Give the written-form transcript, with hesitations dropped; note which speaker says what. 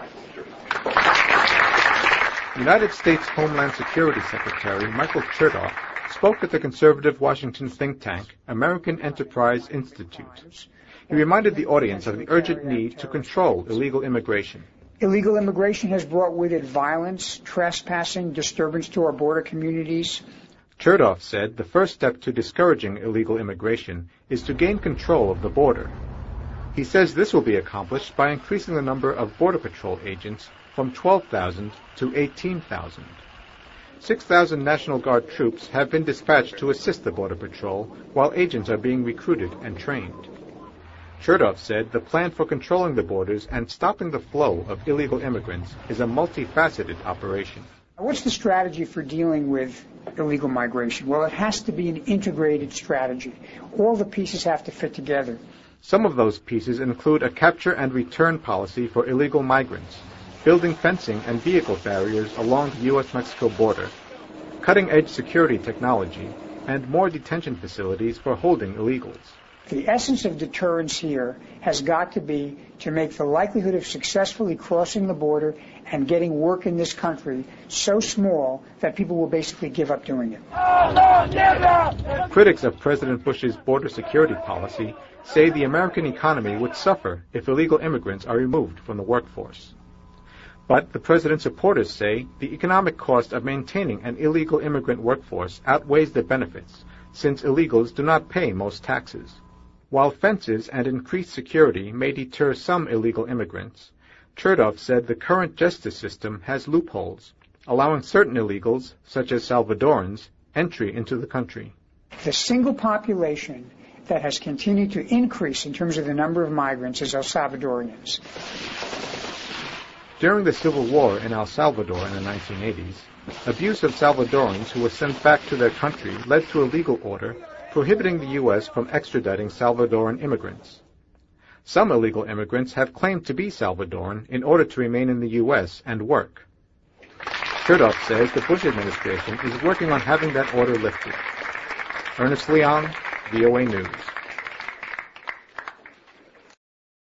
Speaker 1: United States Homeland Security Secretary Michael Chertoff spoke at the conservative Washington think tank, American Enterprise Institute. He reminded the audience of the urgent need to control illegal immigration.
Speaker 2: Illegal immigration has brought with it violence, trespassing, disturbance to our border communities.
Speaker 1: Chertoff said the first step to discouraging illegal immigration is to gain control of the border. He says this will be accomplished by increasing the number of Border Patrol agents from 12,000 to 18,000. 6,000 National Guard troops have been dispatched to assist the Border Patrol, while agents are being recruited and trained. Chertoff said the plan for controlling the borders and stopping the flow of illegal immigrants is a multifaceted operation.
Speaker 2: What's the strategy for dealing with illegal migration? Well, it has to be an integrated strategy. All the pieces have to fit together.
Speaker 1: Some of those pieces include a capture and return policy for illegal migrants, building fencing and vehicle barriers along the U.S.-Mexico border, cutting-edge security technology, and more detention facilities for holding illegals.
Speaker 2: The essence of deterrence here has got to be to make the likelihood of successfully crossing the border and getting work in this country so small that people will basically give up doing it.
Speaker 1: Critics of President Bush's border security policy say the American economy would suffer if illegal immigrants are removed from the workforce. But the president's supporters say the economic cost of maintaining an illegal immigrant workforce outweighs the benefits, since illegals do not pay most taxes. While fences and increased security may deter some illegal immigrants, Chertoff said the current justice system has loopholes, allowing certain illegals, such as Salvadorans, entry into the country.
Speaker 2: The single population that has continued to increase in terms of the number of migrants is El Salvadorians.
Speaker 1: During the Civil War in El Salvador in the 1980s, abuse of Salvadorans who were sent back to their country led to a legal order prohibiting the U.S. from extraditing Salvadoran immigrants. Some illegal immigrants have claimed to be Salvadoran in order to remain in the U.S. and work. Chertoff says the Bush administration is working on having that order lifted. Ernest Leong, VOA News.